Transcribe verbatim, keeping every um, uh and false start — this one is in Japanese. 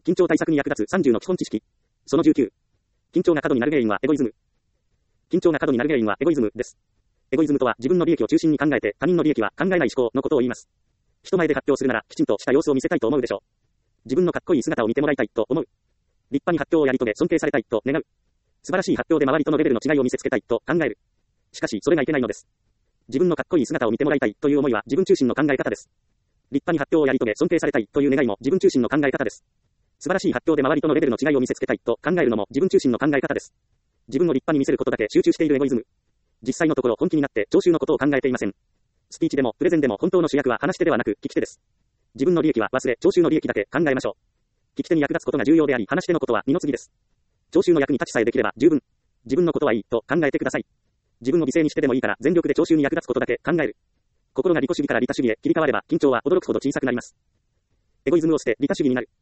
緊張対策に役立つさんじゅうの基本知識。そのじゅうきゅう。緊張が過度になる原因はエゴイズム。緊張が過度になる原因はエゴイズムです。エゴイズムとは自分の利益を中心に考えて他人の利益は考えない思考のことを言います。人前で発表するならきちんとした様子を見せたいと思うでしょう。自分のかっこいい姿を見てもらいたいと思う。立派に発表をやり遂げ尊敬されたいと願う。素晴らしい発表で周りとのレベルの違いを見せつけたいと考える。しかしそれがいけないのです。自分のかっこいい姿を見てもらいたいという思いは自分中心の考え方です。立派に発表をやり遂げ尊敬されたいという願いも自分中心の考え方です。素晴らしい発表で周りとのレベルの違いを見せつけたいと考えるのも自分中心の考え方です。自分を立派に見せることだけ集中しているエゴイズム。実際のところ本気になって聴衆のことを考えていません。スピーチでもプレゼンでも本当の主役は話し手ではなく聞き手です。自分の利益は忘れ聴衆の利益だけ考えましょう。聞き手に役立つことが重要であり話し手のことは二の次です。聴衆の役に立ちさえできれば十分。自分のことはいいと考えてください。自分を犠牲にしてでもいいから全力で聴衆に役立つことだけ考える。心が利己主義から利他主義へ切り替われば緊張は驚くほど小さくなります。エゴイズムを捨て利他主義になる。